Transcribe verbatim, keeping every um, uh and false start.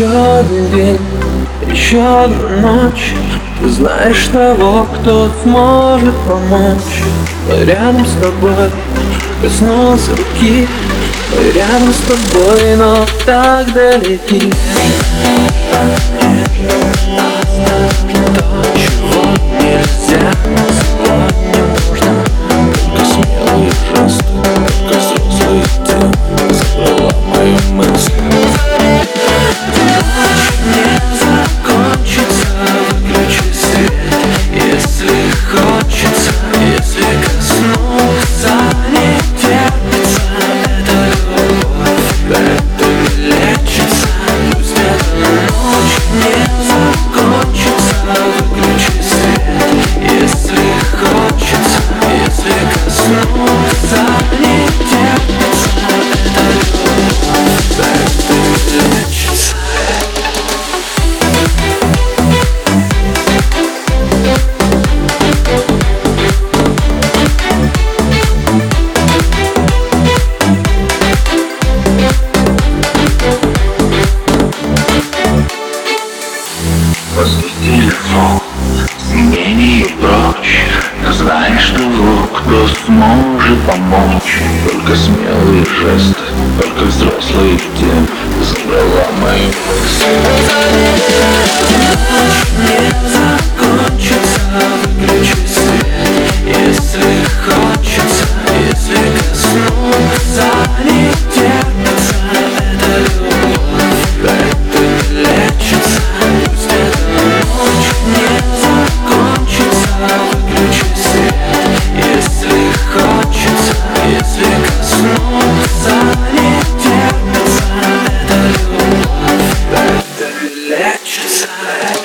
Еще один день, еще одна ночь. Ты знаешь того, кто сможет помочь. Мы рядом с тобой, коснулся руки. Мы рядом с тобой, но так далеки. То, чего нельзя, сегодня нужно. Только смелые жесты, только взрослые дела. Забрала мою мысль. Ночь не закончится, выключи свет, если хочется, если коснуться не терпится. Это любовь, это не лечится. Пусть эта ночь не закончится, выключи свет, если хочется, если коснуться не терпится. Это любовь, это не лечится. Возмести лицо, изменения прочь. Ты знаешь того, кто сможет помочь. Только смелые жесты, только взрослые темы. Забрала мои мысли. Ночь не закончится, выключи свет, если хочется, если коснуться не терпится. Это любовь, это не лечится. Пусть эта ночь не закончится, выключи свет, если хочется, если коснуться не терпится. Это любовь, это не лечится.